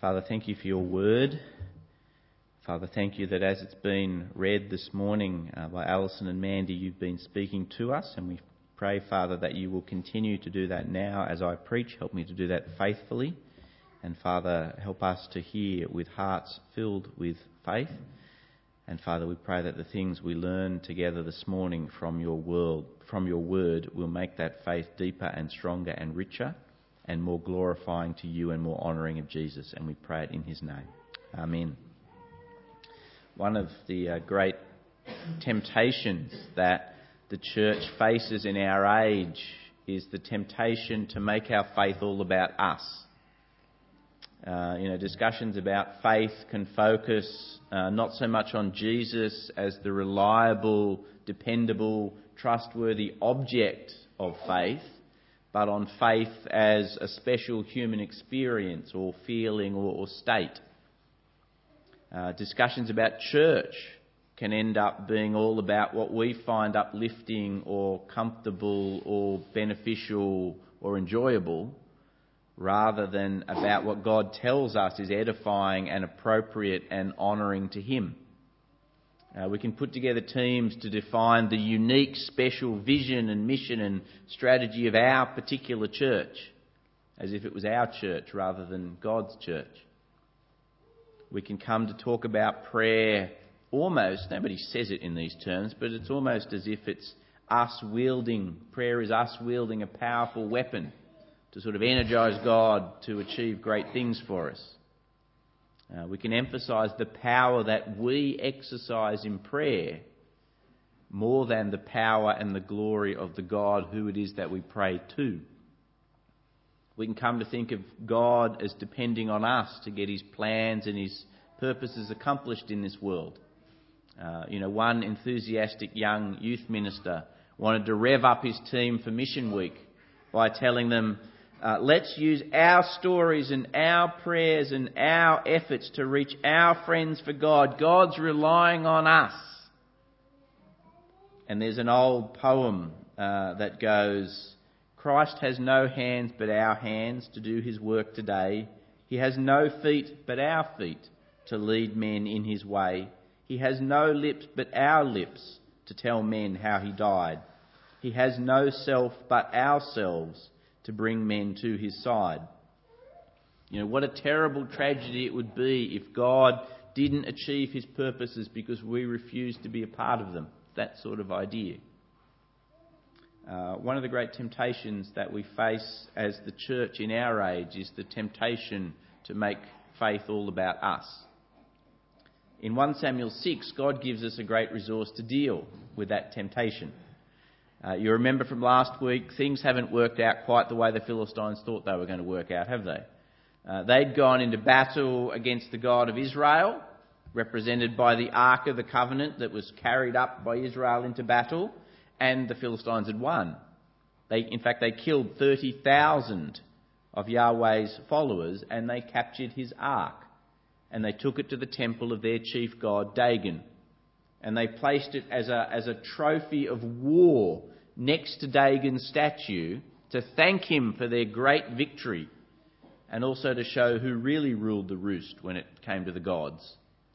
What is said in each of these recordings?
Father, thank you for your word. Father, thank you that as it's been read this morning by Alison and Mandy, you've been speaking to us, and we pray, Father, that you will continue to do that now as I preach. Help me to do that faithfully. And Father, help us to hear with hearts filled with faith. And Father, we pray that the things we learn together this morning from your word will make that faith deeper and stronger and richer and more glorifying to you and more honouring of Jesus. And we pray it in his name. Amen. One of the great temptations that the church faces in our age is the temptation to make our faith all about us. Discussions about faith can focus not so much on Jesus as the reliable, dependable, trustworthy object of faith, but on faith as a special human experience or feeling or state. Discussions about church can end up being all about what we find uplifting or comfortable or beneficial or enjoyable, rather than about what God tells us is edifying and appropriate and honouring to him. We can put together teams to define the unique, special vision and mission and strategy of our particular church, as if it was our church rather than God's church. We can come to talk about prayer almost, nobody says it in these terms, but it's almost as if it's prayer is us wielding a powerful weapon to sort of energise God to achieve great things for us. We can emphasise the power that we exercise in prayer more than the power and the glory of the God who it is that we pray to. We can come to think of God as depending on us to get his plans and his purposes accomplished in this world. One enthusiastic young youth minister wanted to rev up his team for Mission Week by telling them, let's use our stories and our prayers and our efforts to reach our friends for God. God's relying on us. And there's an old poem that goes, Christ has no hands but our hands to do his work today. He has no feet but our feet to lead men in his way. He has no lips but our lips to tell men how he died. He has no self but ourselves to bring men to his side. What a terrible tragedy it would be if God didn't achieve his purposes because we refused to be a part of them. That sort of idea. One of the great temptations that we face as the church in our age is the temptation to make faith all about us. In 1 Samuel 6, God gives us a great resource to deal with that temptation. You remember from last week, things haven't worked out quite the way the Philistines thought they were going to work out, have they? They'd gone into battle against the God of Israel, represented by the Ark of the Covenant that was carried up by Israel into battle, and the Philistines had won. They killed 30,000 of Yahweh's followers, and they captured his Ark. And they took it to the temple of their chief god, Dagon. And they placed it as a trophy of war next to Dagon's statue to thank him for their great victory, and also to show who really ruled the roost when it came to the gods.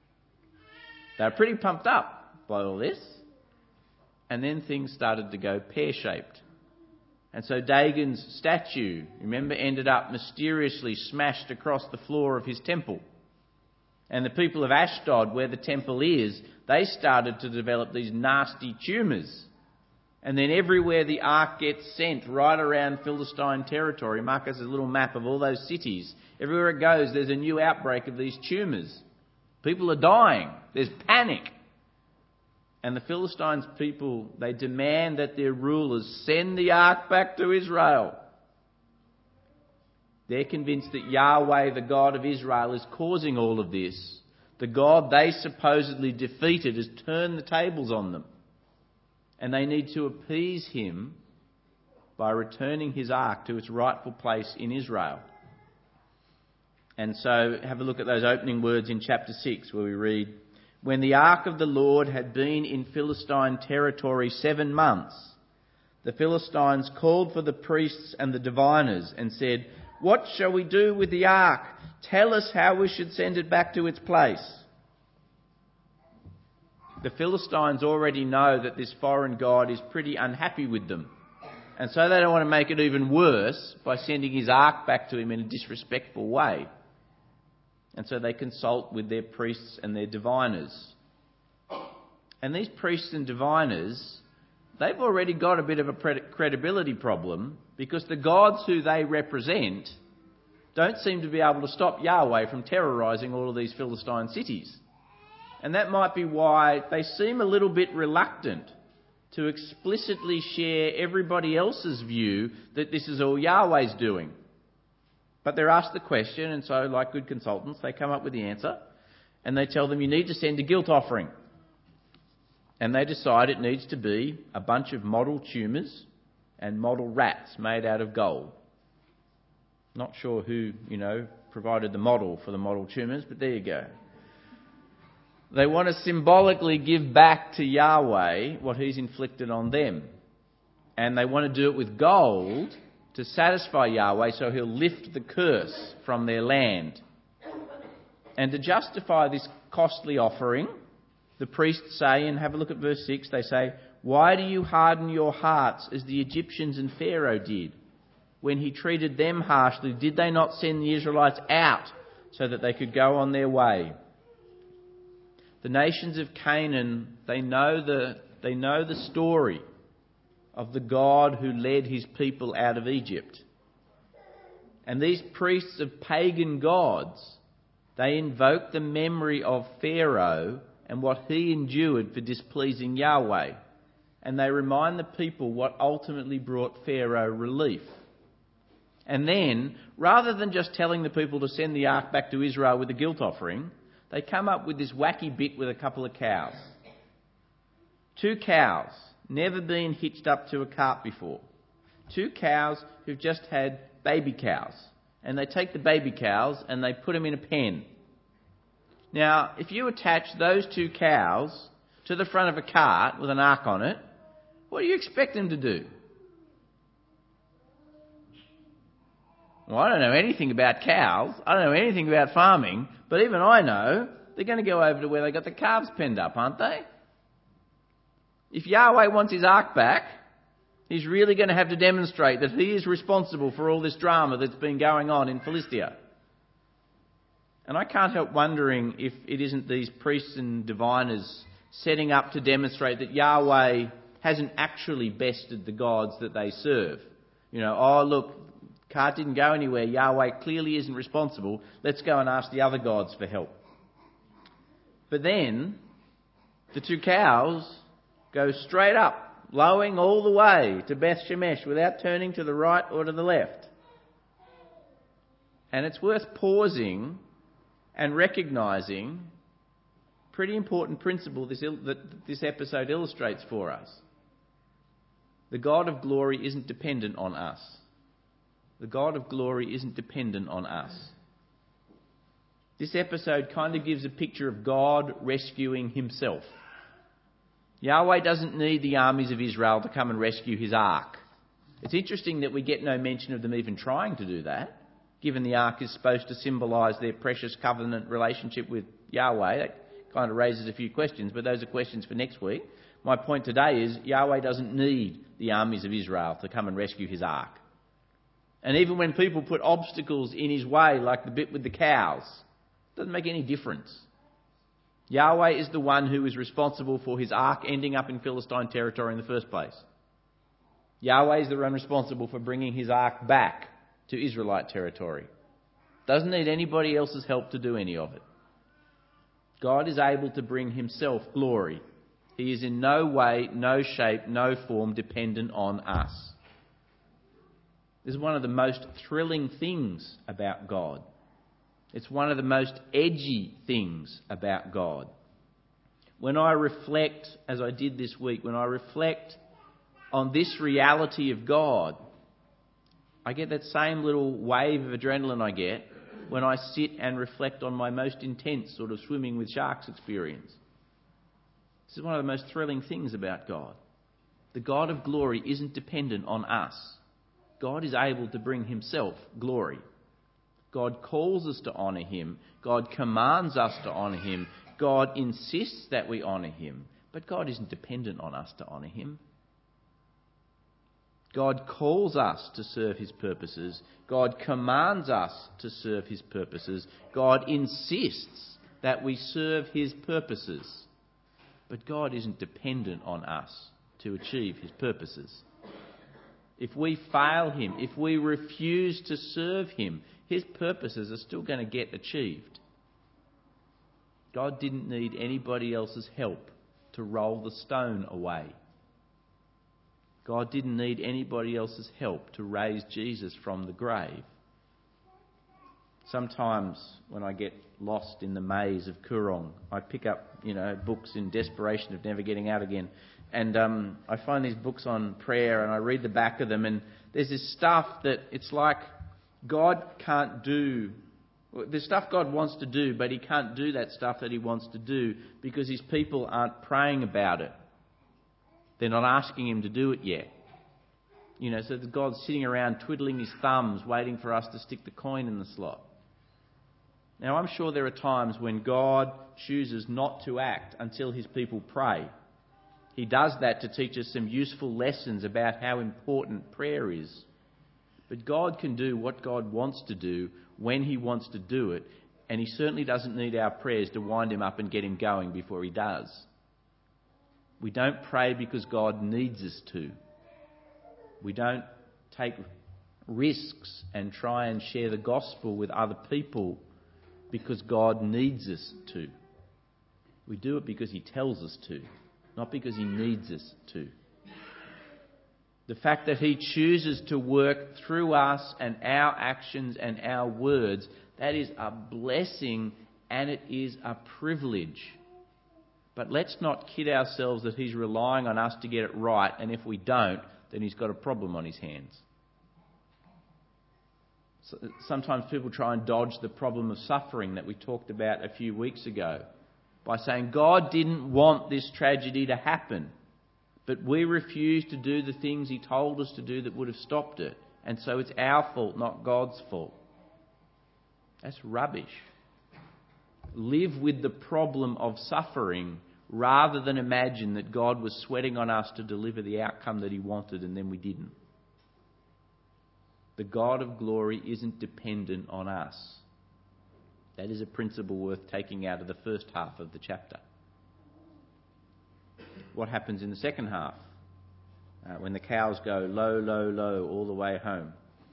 They were pretty pumped up by all this. And then things started to go pear-shaped. And so Dagon's statue, remember, ended up mysteriously smashed across the floor of his temple. And the people of Ashdod, where the temple is, they started to develop these nasty tumours. And then everywhere the ark gets sent, right around Philistine territory, Mark has a little map of all those cities. Everywhere it goes, there's a new outbreak of these tumours. People are dying. There's panic. And the Philistines' people, they demand that their rulers send the ark back to Israel. They're convinced that Yahweh, the God of Israel, is causing all of this. The God they supposedly defeated has turned the tables on them. And they need to appease him by returning his ark to its rightful place in Israel. And so have a look at those opening words in chapter 6 where we read, When the ark of the Lord had been in Philistine territory 7 months, the Philistines called for the priests and the diviners and said, What shall we do with the ark? Tell us how we should send it back to its place. The Philistines already know that this foreign god is pretty unhappy with them. And so they don't want to make it even worse by sending his ark back to him in a disrespectful way. And so they consult with their priests and their diviners. And these priests and diviners, they've already got a bit of a credibility problem because the gods who they represent don't seem to be able to stop Yahweh from terrorising all of these Philistine cities. And that might be why they seem a little bit reluctant to explicitly share everybody else's view that this is all Yahweh's doing. But they're asked the question, and so, like good consultants, they come up with the answer, and they tell them you need to send a guilt offering. And they decide it needs to be a bunch of model tumours and model rats made out of gold. Not sure who, provided the model for the model tumours, but there you go. They want to symbolically give back to Yahweh what he's inflicted on them. And they want to do it with gold to satisfy Yahweh so he'll lift the curse from their land. And to justify this costly offering, the priests say, and have a look at verse 6, they say, "Why do you harden your hearts as the Egyptians and Pharaoh did? When he treated them harshly, did they not send the Israelites out so that they could go on their way?" The nations of Canaan, they know the story of the God who led his people out of Egypt. And these priests of pagan gods, they invoke the memory of Pharaoh and what he endured for displeasing Yahweh. And they remind the people what ultimately brought Pharaoh relief. And then, rather than just telling the people to send the ark back to Israel with a guilt offering, they come up with this wacky bit with a couple of cows. 2 cows, never been hitched up to a cart before. 2 cows who've just had baby cows. And they take the baby cows and they put them in a pen. Now, if you attach those 2 cows to the front of a cart with an ark on it, what do you expect them to do? Well, I don't know anything about cows. I don't know anything about farming. But even I know they're going to go over to where they got the calves penned up, aren't they? If Yahweh wants his ark back, he's really going to have to demonstrate that he is responsible for all this drama that's been going on in Philistia. And I can't help wondering if it isn't these priests and diviners setting up to demonstrate that Yahweh hasn't actually bested the gods that they serve. Oh look, cart didn't go anywhere. Yahweh clearly isn't responsible. Let's go and ask the other gods for help. But then, the 2 cows go straight up, lowing all the way to Beth Shemesh without turning to the right or to the left. And it's worth pausing and recognising a pretty important principle that this episode illustrates for us. The God of glory isn't dependent on us. The God of glory isn't dependent on us. This episode kind of gives a picture of God rescuing himself. Yahweh doesn't need the armies of Israel to come and rescue his ark. It's interesting that we get no mention of them even trying to do that, given the ark is supposed to symbolise their precious covenant relationship with Yahweh. That kind of raises a few questions, but those are questions for next week. My point today is Yahweh doesn't need the armies of Israel to come and rescue his ark. And even when people put obstacles in his way, like the bit with the cows, it doesn't make any difference. Yahweh is the one who is responsible for his ark ending up in Philistine territory in the first place. Yahweh is the one responsible for bringing his ark back to Israelite territory. Doesn't need anybody else's help to do any of it. God is able to bring himself glory. He is in no way, no shape, no form dependent on us. This is one of the most thrilling things about God. It's one of the most edgy things about God. When I reflect, as I did this week, when I reflect on this reality of God, I get that same little wave of adrenaline I get when I sit and reflect on my most intense sort of swimming with sharks experience. This is one of the most thrilling things about God. The God of glory isn't dependent on us. God is able to bring himself glory. God calls us to honour him. God commands us to honour him. God insists that we honour him. But God isn't dependent on us to honour him. God calls us to serve his purposes. God commands us to serve his purposes. God insists that we serve his purposes. But God isn't dependent on us to achieve his purposes. If we fail him, if we refuse to serve him, his purposes are still going to get achieved. God didn't need anybody else's help to roll the stone away. God didn't need anybody else's help to raise Jesus from the grave. Sometimes when I get lost in the maze of Koorong, I pick up, books in desperation of never getting out again. And I find these books on prayer and I read the back of them, and there's this stuff that it's like God can't do. There's stuff God wants to do, but he can't do that stuff that he wants to do because his people aren't praying about it. They're not asking him to do it yet. So that God's sitting around twiddling his thumbs, waiting for us to stick the coin in the slot. Now, I'm sure there are times when God chooses not to act until his people pray. He does that to teach us some useful lessons about how important prayer is. But God can do what God wants to do when he wants to do it, and he certainly doesn't need our prayers to wind him up and get him going before he does. We don't pray because God needs us to. We don't take risks and try and share the gospel with other people because God needs us to. We do it because he tells us to, not because he needs us to. The fact that he chooses to work through us and our actions and our words, that is a blessing and it is a privilege. But let's not kid ourselves that he's relying on us to get it right, and if we don't, then he's got a problem on his hands. Sometimes people try and dodge the problem of suffering that we talked about a few weeks ago by saying God didn't want this tragedy to happen, but we refused to do the things he told us to do that would have stopped it, and so it's our fault, not God's fault. That's rubbish. Live with the problem of suffering rather than imagine that God was sweating on us to deliver the outcome that he wanted and then we didn't. The God of glory isn't dependent on us. That is a principle worth taking out of the first half of the chapter. What happens in the second half? When the cows go low, low, low all the way home.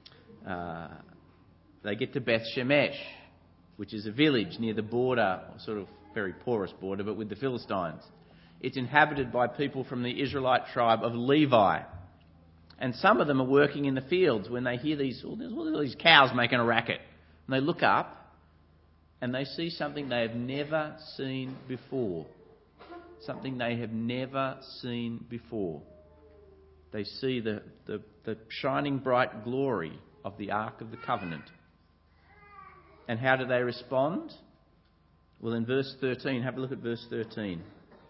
They get to Beth Shemesh, which is a village near the border, sort of very porous border, but with the Philistines. It's inhabited by people from the Israelite tribe of Levi. And some of them are working in the fields when they hear these cows making a racket. And they look up and they see something they have never seen before. Something they have never seen before. They see the shining bright glory of the Ark of the Covenant. And how do they respond? Well, in verse 13, have a look at verse 13.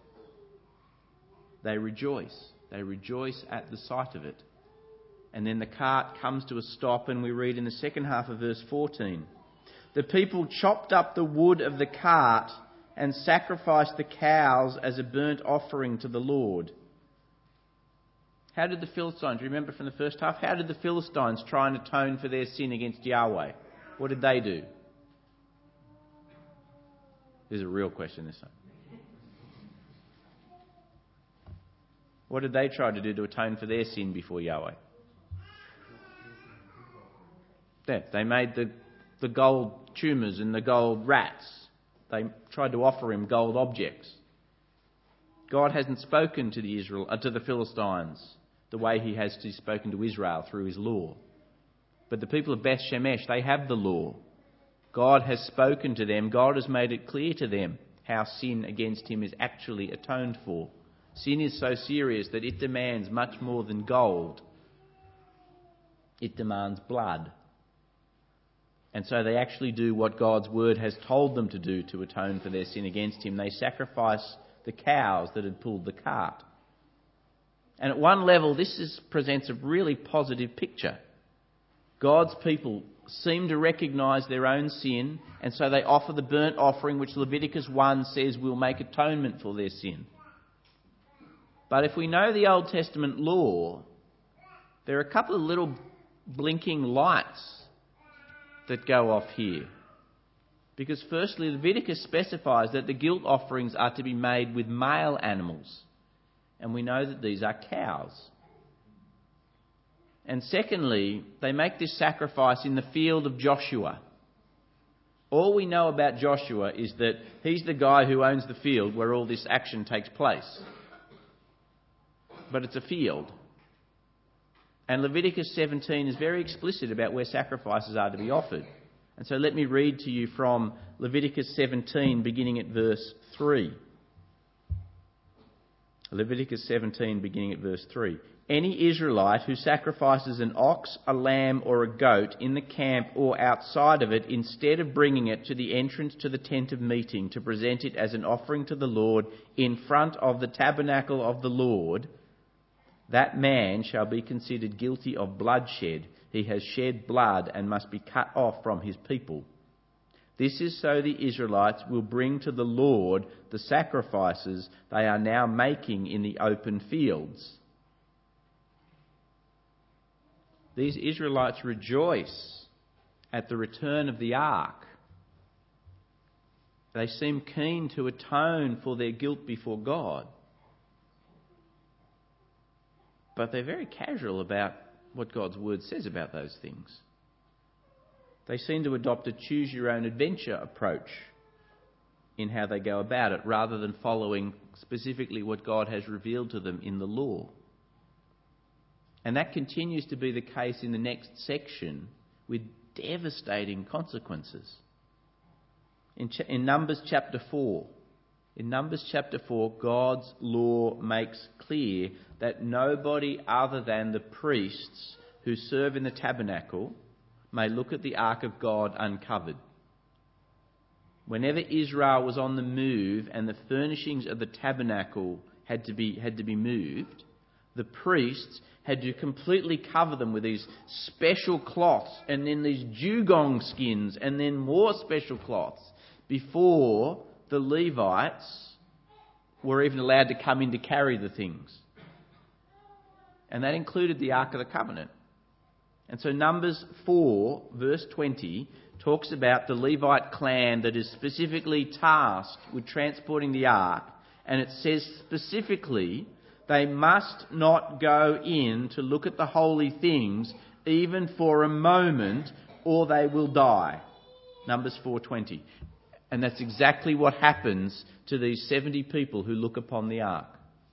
They rejoice. They rejoice at the sight of it. And then the cart comes to a stop, and we read in the second half of verse 14, the people chopped up the wood of the cart and sacrificed the cows as a burnt offering to the Lord. How did the Philistines, remember from the first half, how did the Philistines try and atone for their sin against Yahweh? What did they do? This is a real question this time. What did they try to do to atone for their sin before Yahweh? They made the gold tumours and the gold rats. They tried to offer him gold objects. God hasn't spoken to the Philistines the way he has spoken to Israel through his law. But the people of Beth Shemesh, they have the law. God has spoken to them. God has made it clear to them how sin against him is actually atoned for. Sin is so serious that it demands much more than gold. It demands blood. And so they actually do what God's word has told them to do to atone for their sin against him. They sacrifice the cows that had pulled the cart. And at one level, this presents a really positive picture. God's people seem to recognise their own sin, and so they offer the burnt offering, which Leviticus 1 says will make atonement for their sin. But if we know the Old Testament law, there are a couple of little blinking lights that go off here. Because firstly, Leviticus specifies that the guilt offerings are to be made with male animals. And we know that these are cows. And secondly, they make this sacrifice in the field of Joshua. All we know about Joshua is that he's the guy who owns the field where all this action takes place. But it's a field. And Leviticus 17 is very explicit about where sacrifices are to be offered. And so let me read to you from Leviticus 17, beginning at verse 3. Leviticus 17, beginning at verse 3. Any Israelite who sacrifices an ox, a lamb or a goat in the camp or outside of it, instead of bringing it to the entrance to the tent of meeting to present it as an offering to the Lord in front of the tabernacle of the Lord, that man shall be considered guilty of bloodshed. He has shed blood and must be cut off from his people. This is so the Israelites will bring to the Lord the sacrifices they are now making in the open fields. These Israelites rejoice at the return of the ark. They seem keen to atone for their guilt before God. But they're very casual about what God's word says about those things. They seem to adopt a choose-your-own-adventure approach in how they go about it, rather than following specifically what God has revealed to them in the law. And that continues to be the case in the next section, with devastating consequences. In Numbers chapter 4, God's law makes clear that nobody other than the priests who serve in the tabernacle may look at the ark of God uncovered. Whenever Israel was on the move and the furnishings of the tabernacle had to be moved, the priests had to completely cover them with these special cloths and then these dugong skins and then more special cloths before the Levites were even allowed to come in to carry the things. And that included the Ark of the Covenant. And so Numbers 4, verse 20, talks about the Levite clan that is specifically tasked with transporting the ark. And it says specifically, they must not go in to look at the holy things even for a moment, or they will die. Numbers 4:20. And that's exactly what happens to these 70 people who look upon the ark.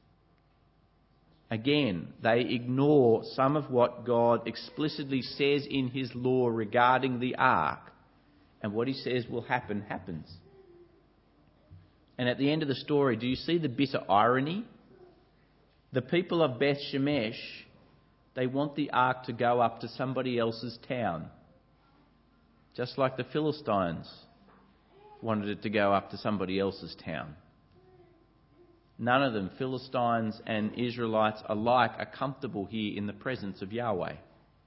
Again, they ignore some of what God explicitly says in his law regarding the ark. And what he says will happen, happens. And at the end of the story, do you see the bitter irony? The people of Beth Shemesh, they want the ark to go up to somebody else's town. Just like the Philistines wanted it to go up to somebody else's town. None of them, Philistines and Israelites alike, are comfortable here in the presence of Yahweh.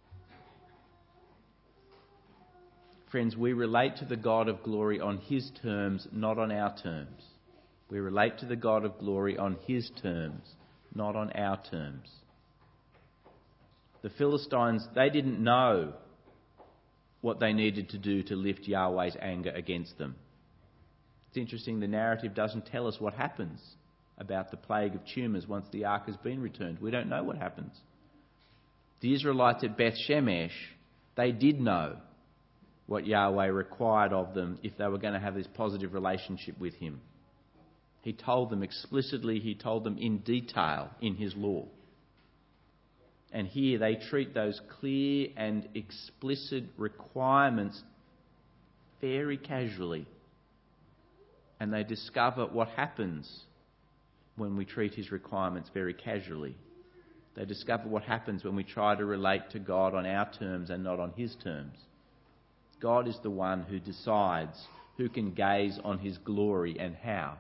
Friends, we relate to the God of glory on his terms, not on our terms. We relate to the God of glory on his terms, not on our terms. The Philistines, they didn't know what they needed to do to lift Yahweh's anger against them. It's interesting, the narrative doesn't tell us what happens about the plague of tumours once the ark has been returned. We don't know what happens. The Israelites at Beth Shemesh, they did know what Yahweh required of them if they were going to have this positive relationship with him. He told them explicitly, he told them in detail in his law. And here they treat those clear and explicit requirements very casually. And they discover what happens when we treat his requirements very casually. They discover what happens when we try to relate to God on our terms and not on his terms. God is the one who decides who can gaze on his glory and how.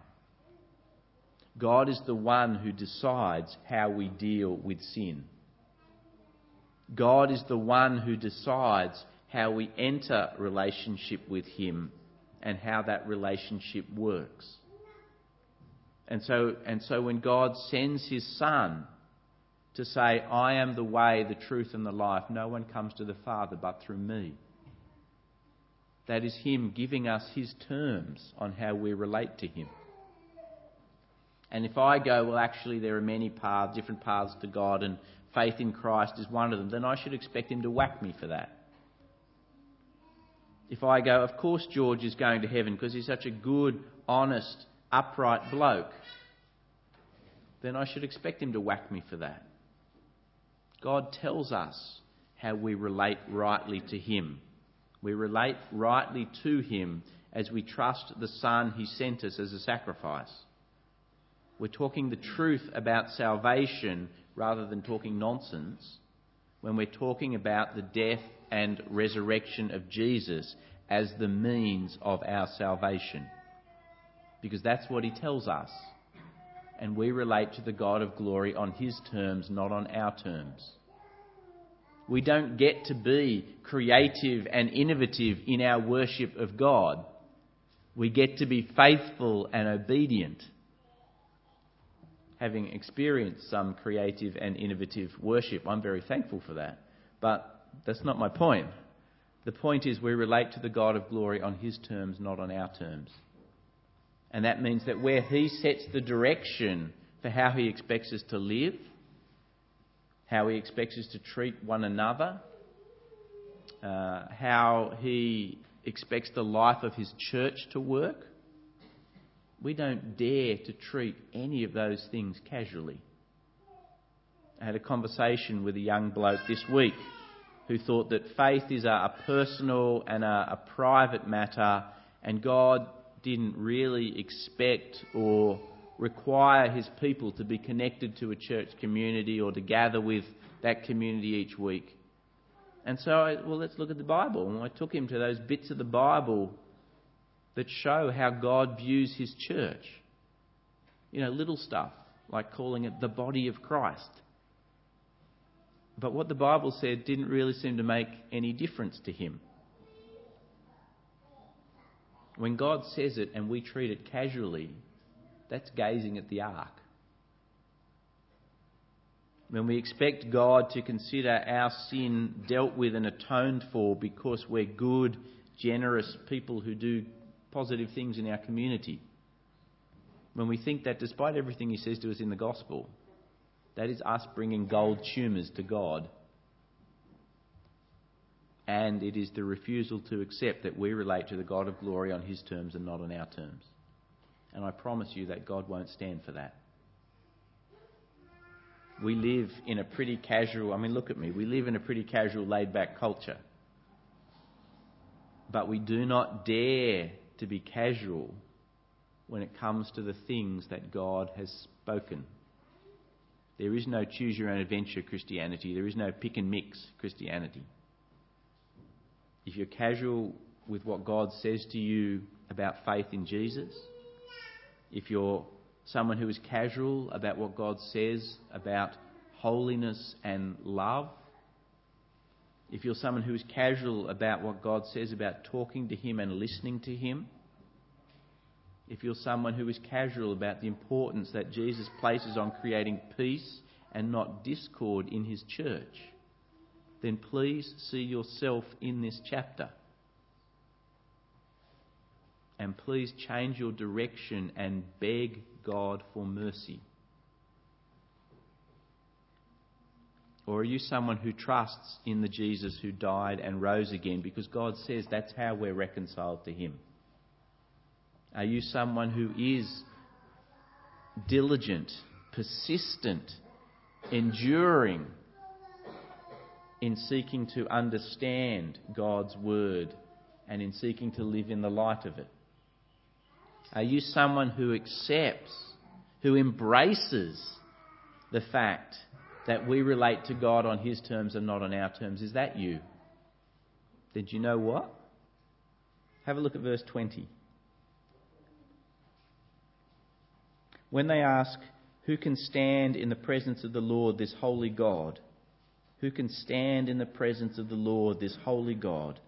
God is the one who decides how we deal with sin. God is the one who decides how we enter relationship with him and how that relationship works. And so when God sends his Son to say, I am the way, the truth and the life, no one comes to the Father but through me. That is him giving us his terms on how we relate to him. And if I go, well, actually there are many paths, different paths to God, and faith in Christ is one of them, then I should expect him to whack me for that. If I go, of course George is going to heaven because he's such a good, honest, upright bloke, then I should expect him to whack me for that. God tells us how we relate rightly to him. We relate rightly to him as we trust the Son he sent us as a sacrifice. We're talking the truth about salvation rather than talking nonsense when we're talking about the death and resurrection of Jesus as the means of our salvation. Because that's what he tells us. And we relate to the God of glory on his terms, not on our terms. We don't get to be creative and innovative in our worship of God. We get to be faithful and obedient. Having experienced some creative and innovative worship, I'm very thankful for that. But that's not my point. The point is we relate to the God of glory on his terms, not on our terms. And that means that where he sets the direction for how he expects us to live, how he expects us to treat one another, how he expects the life of his church to work, we don't dare to treat any of those things casually. I had a conversation with a young bloke this week who thought that faith is a personal and a private matter, and God didn't really expect or require his people to be connected to a church community or to gather with that community each week. And so, let's look at the Bible. And I took him to those bits of the Bible that show how God views his church. You know, little stuff like calling it the body of Christ. But what the Bible said didn't really seem to make any difference to him. When God says it and we treat it casually, that's gazing at the ark. When we expect God to consider our sin dealt with and atoned for because we're good, generous people who do positive things in our community, when we think that despite everything he says to us in the gospel, that is us bringing gold tumours to God. And it is the refusal to accept that we relate to the God of glory on his terms and not on our terms. And I promise you that God won't stand for that. We live in a pretty casual, look at me, we live in a pretty casual, laid-back culture. But we do not dare to be casual when it comes to the things that God has spoken. There is no choose-your-own-adventure Christianity. There is no pick-and-mix Christianity. If you're casual with what God says to you about faith in Jesus, if you're someone who is casual about what God says about holiness and love, if you're someone who is casual about what God says about talking to him and listening to him, if you're someone who is casual about the importance that Jesus places on creating peace and not discord in his church, then please see yourself in this chapter. And please change your direction and beg God for mercy. Or are you someone who trusts in the Jesus who died and rose again because God says that's how we're reconciled to him? Are you someone who is diligent, persistent, enduring in seeking to understand God's word and in seeking to live in the light of it? Are you someone who accepts, who embraces the fact that we relate to God on his terms and not on our terms? Is that you? Did you know what? Have a look at verse 20. When they ask, who can stand in the presence of the Lord, this holy God? Who can stand in the presence of the Lord, this holy God?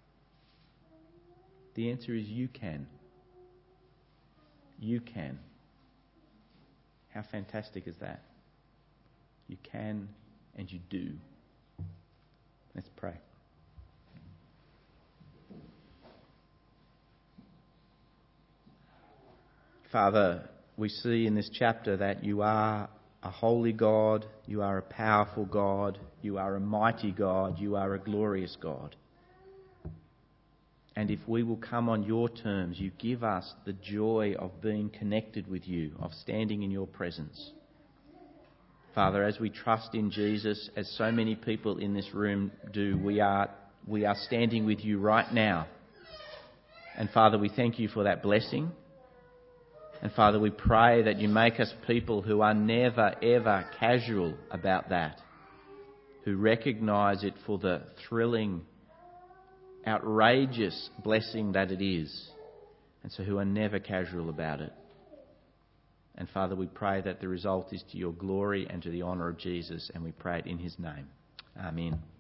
The answer is you can. You can. How fantastic is that? You can and you do. Let's pray. Father, we see in this chapter that you are a holy God, you are a powerful God, you are a mighty God, you are a glorious God. And if we will come on your terms, you give us the joy of being connected with you, of standing in your presence. Father, as we trust in Jesus, as so many people in this room do, we are standing with you right now. And Father, we thank you for that blessing. And Father, we pray that you make us people who are never, ever casual about that, who recognise it for the thrilling, outrageous blessing that it is, and so who are never casual about it. And Father, we pray that the result is to your glory and to the honour of Jesus, and we pray it in his name. Amen.